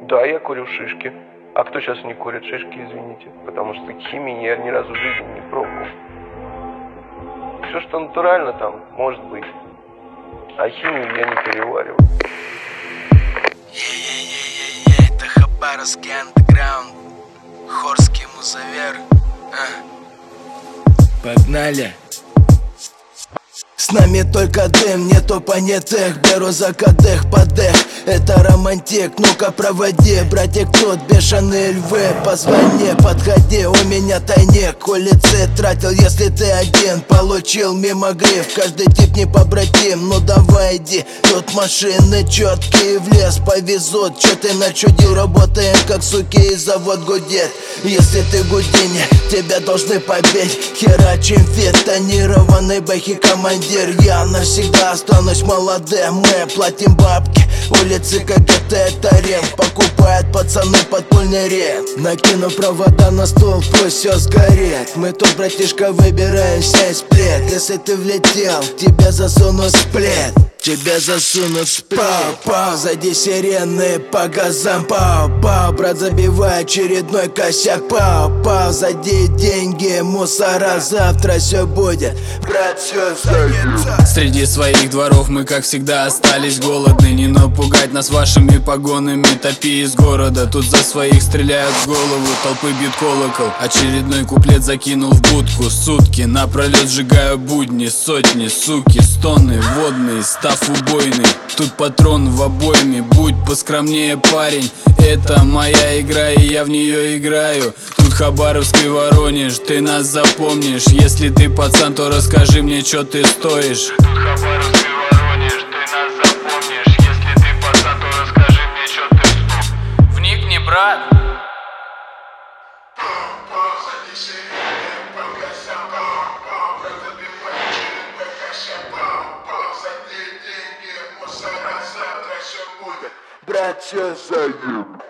Да, я курю шишки. А кто сейчас не курит шишки, извините? Потому что химии я ни разу в жизни не пробовал. Все, что натурально там, может быть. А химию я не перевариваю. Это Хабаровский андеграунд, Хорский музавер. Погнали! С нами только дым, нету понятых. Беру за кадых, подых. Это романтик, ну-ка проводи. Братик тут, бешеные львы. Позвони, подходи, у меня тайник. Улицы тратил, если ты один. Получил мимо гриф, каждый тип не побратим. Ну давай иди, тут машины четкие. В лес повезут, че ты начудил? Работаем как суки и завод гудит. Если ты Гудини, тебя должны побить. Херачим фит, тонированный бэхи командир. Я навсегда останусь молодым. Мы платим бабки, улицы КГТ это Рим. Покупают пацаны подпольный рем. Накину провода на стол, пусть все сгорит. Мы тут, братишка, выбираем сей сплит. Если ты влетел, тебя засунут в сплит. Тебя засунут в сплит. Пау-пау, сзади сирены по газам. Пау-пау, брат, забивай очередной косяк. Пау-пау, сзади деньги, мусора. Завтра все будет, брат, все заебется. Среди своих дворов мы, как всегда, остались голодны. Не напугать нас вашими погонами. Топи из города, тут за своих стреляют в голову. Толпы бьют колокол, очередной куплет закинул в будку. Сутки напролет сжигаю будни. Сотни, суки, стоны водные, став убойный. Тут патрон в обойме, будь поскромнее, парень. Это моя игра, и я в нее играю. Тут Хабаровский Воронеж, ты нас запомнишь. Если ты пацан, то расскажи мне, чё ты стоишь. Тут Хабаровский Воронеж, ты нас запомнишь. Если ты пацан, то расскажи мне, чё ты стоишь. Вникни, брат. Брат, все заеб.